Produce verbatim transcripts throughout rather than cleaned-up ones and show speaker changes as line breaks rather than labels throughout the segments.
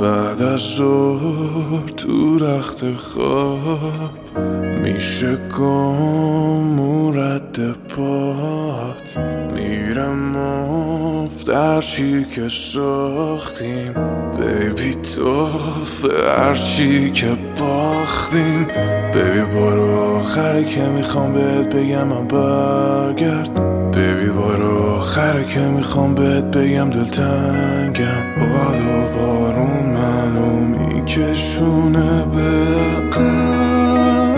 بعد از ظهر تو رخت خواب میشه گم رد پات، میرم مفت هرچی که ساختیم بیبی توف هرچی که باختیم. بیبی بار آخره که میخوام بهت بگم من برگرد، بیبی بار آخره که میخوام بهت بگم دلتنگم. باد و بارون منو میکشونه به غم.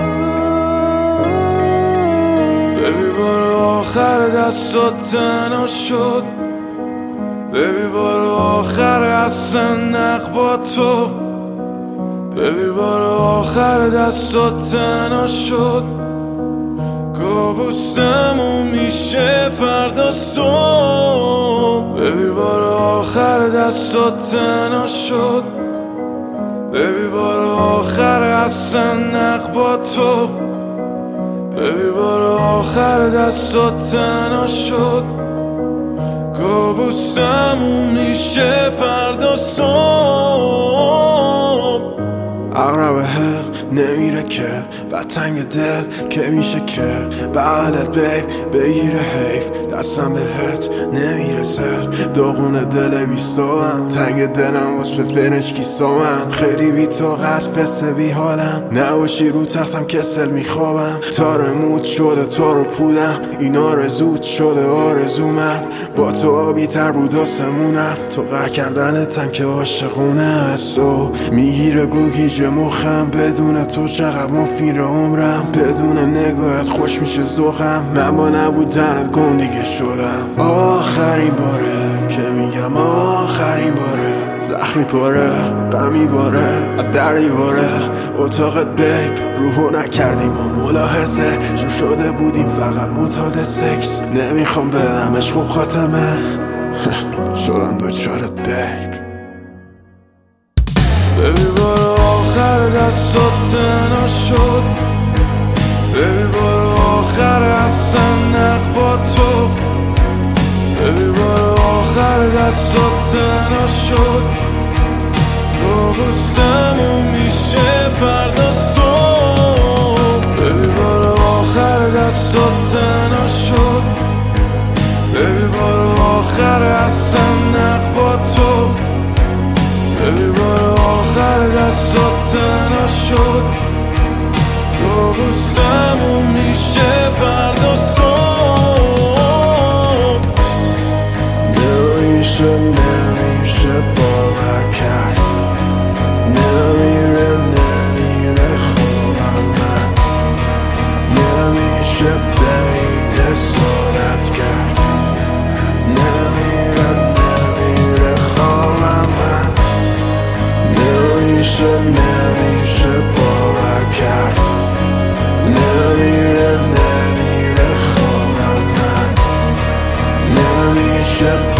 بیبی بار آخر دستات تنها شد، بیبی بار آخر اصلا نق با تو، بیبی بار آخر دستات تنها شد. کابوسمون میشه فردا صبح، بیبی بار آخر دستات تنها شد، بیبی بار آخر اصلا نق با تو، بیبی بار آخر دستات تنها شد. کابوسمون میشه فردا صبح.
اقرب هل نمیره که بعد تنگ دل که میشه که بغلت بیب بگیره حیف دستم بهت نمیرسه. داغون دل بیستوام تنگ دلم واسه فرنشکی سامم. خیلی بی طاقت فسه بی حالم، نباشی رو تختم کسل میخوابم. تار موت شده تارو پودم، این آرزوت شده آرزومم. با تو آبی تر بود آسمونم، تو قهر کردنتم که عاشقونه. سو میگیره گوگیج مخم، بدون تو چقدر مفیر عمرم. بدون نگاهت خوش میشه ذوقم، من با نبودنت گندگی شدم. آخرین باره که میگم آخرین باره، زخمی پاره غمی باره دری باره. اتاقت بیب روحو نکردیم و ملاحظه، شو شده بودیم فقط معتاد سکس. نمیخوام بدمش خوب خاتمه شدم دوچارت بیب.
بیبی بار آخر دستات تنها شد، بیبی بار آخر اصلا نق با تو، بیبی بار آخر دستات تنها شد. کابوسمون میشه فردا صبح، بیبی بار آخر دستات تنها شد، بیبی بار آخر اصلا نق با تو، بیبی بار آخر دستات تنها شد. کابوسمون میشه فردا صبح.
نمیشه نمیشه باور کرد، نمیره نمیره خوابم من. نمیشه بین سالت کرد، نمیره نمیره خوابم من. نمیشه نمیشه باور کرد، نمیره نمیره خوابم من. نمیشه